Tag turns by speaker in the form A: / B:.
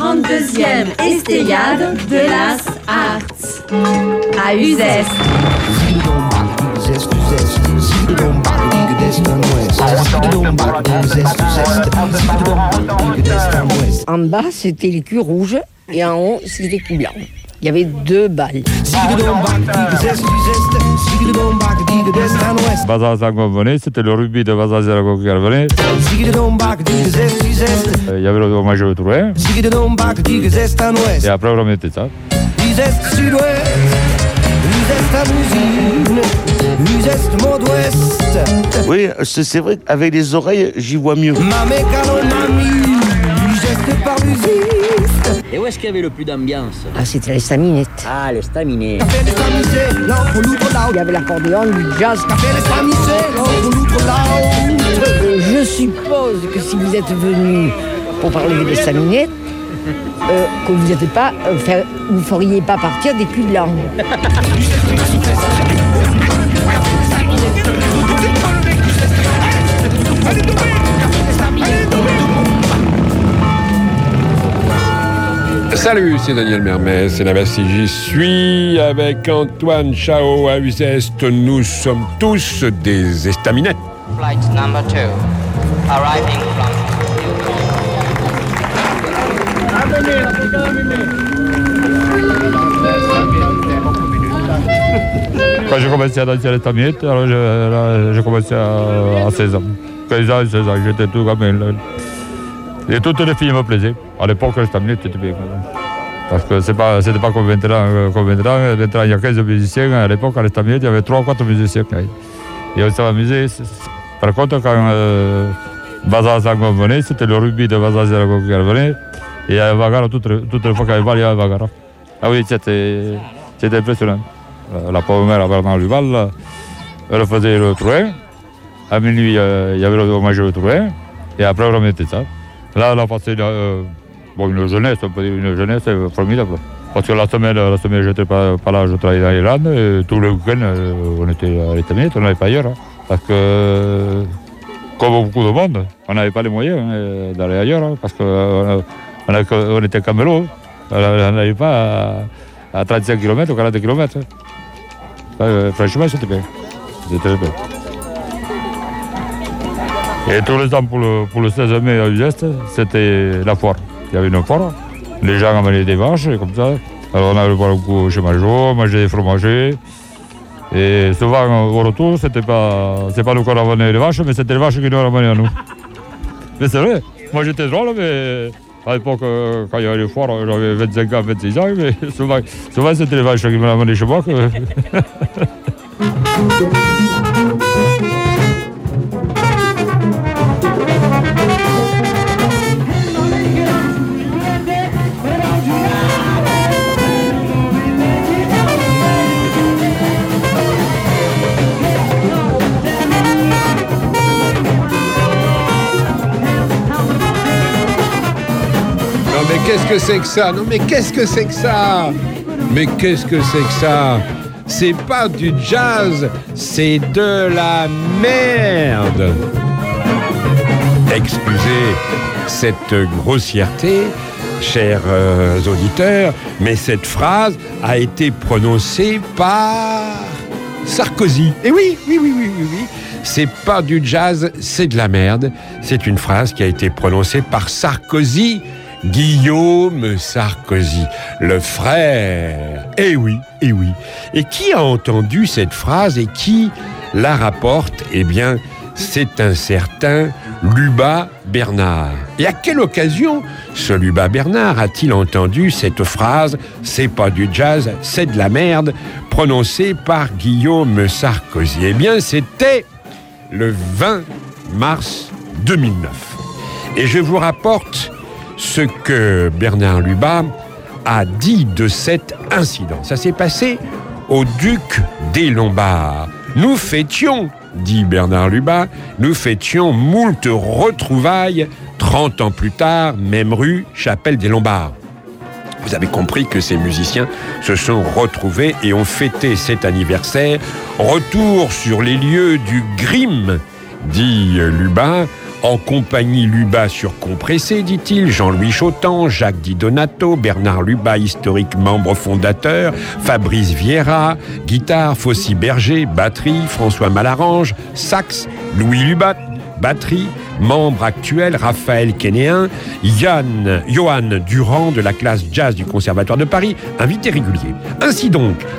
A: 32e Estéade de las Arts à Uzès.
B: En bas, c'était les culs rouges et en haut, c'était les culs blancs. Il y avait 2 balles.
C: Vaza-Zango-Venez, c'était le rugby de Vaza-Zango-Venez. Il y avait le fromage de Trouin. Et après, on remettait ça.
D: Oui, c'est vrai qu'avec les oreilles, j'y vois mieux.
E: Et où est-ce qu'il y avait le plus d'ambiance?
B: Ah, c'était l'estaminet.
E: Ah, l'estaminet.
B: Il y avait l'accordéon, du jazz. Je suppose que si vous êtes venu pour parler de l'estaminet, que vous n'êtes pas, vous ne feriez pas partir des culs blancs.
F: Salut, c'est Daniel Mermez, c'est la Bastille. J'y suis avec Antoine Chao à Uzès. Nous sommes tous des estaminettes.
G: Flight number 2, arriving from
C: Quand j'ai commencé à danser à l'estaminet, alors j'ai commencé à 16 ans. 15 ans, 16 ans, j'étais tout gamin. Et toutes les filles me plaisaient. À l'époque, l'estaminet, c'était bien. Parce que c'était pas comme maintenant. Maintenant, il y a 15 musiciens. À l'époque, à l'estaminet, il y avait 3 ou 4 musiciens. Et on s'est amusé. Par contre, quand Vaza-Zango venait, c'était le rugby de Vaza-Zango qui venait. Et il y avait bagarre, toutes les fois qu'il y avait balle, il y avait bagarre. Ah oui, c'était impressionnant. La pauvre mère, Bernard Duval, elle faisait le Trouin. À minuit, il y avait le fromage de Trouin. Et après, on remettait ça. Là, on a passé une jeunesse, on peut dire une jeunesse formidable. Parce que la semaine, je n'étais pas là, je travaillais dans l'Irlande. Et tout le week-end, on était à l'estaminet, on n'allait pas ailleurs. Parce que, comme beaucoup de monde, on n'avait pas les moyens d'aller ailleurs. Parce qu'on était camélo. On n'allait pas à 35 km ou 40 km. Franchement, c'était bien. C'était très bien. Et tous les ans, pour le 16 mai à Uzès, c'était la foire. Il y avait une foire. Les gens amenaient des vaches, comme ça. Alors on allait boire un coup chez Majot, manger des fromagers. Et souvent, au retour, c'est pas nous qui ramenaient les vaches, mais c'était les vaches qui nous ramenaient à nous. Mais c'est vrai, moi j'étais drôle, mais à l'époque, quand il y avait les foires, j'avais 25 ans, 26 ans, mais souvent c'était les vaches qui me ramenaient chez moi.
F: Qu'est-ce que c'est que ça? Non mais qu'est-ce que c'est que ça? Mais qu'est-ce que c'est que ça? C'est pas du jazz, c'est de la merde. Excusez cette grossièreté, chers auditeurs, mais cette phrase a été prononcée par Sarkozy. Et oui. C'est pas du jazz, c'est de la merde. C'est une phrase qui a été prononcée par Sarkozy. Guillaume Sarkozy, le frère. Eh oui. Et qui a entendu cette phrase et qui la rapporte? Eh bien, c'est un certain Luba Bernard. Et à quelle occasion ce Luba Bernard a-t-il entendu cette phrase « C'est pas du jazz, c'est de la merde » prononcée par Guillaume Sarkozy? Eh bien, c'était le 20 mars 2009. Et je vous rapporte ce que Bernard Luba a dit de cet incident. Ça s'est passé au Duc des Lombards. Nous fêtions, dit Bernard Luba, nous fêtions moult retrouvailles 30 ans plus tard, même rue, chapelle des Lombards. Vous avez compris que ces musiciens se sont retrouvés et ont fêté cet anniversaire. Retour sur les lieux du Grimm, dit Luba, En compagnie Luba sur compressé, dit-il, Jean-Louis Chotan, Jacques Di Donato, Bernard Luba, historique membre fondateur, Fabrice Vieira, guitare, Fossi Berger, batterie, François Malarange, sax, Louis Lubat, batterie, membre actuel, Raphaël Kénéen, Johan Durand de la classe jazz du Conservatoire de Paris, invité régulier. Ainsi donc,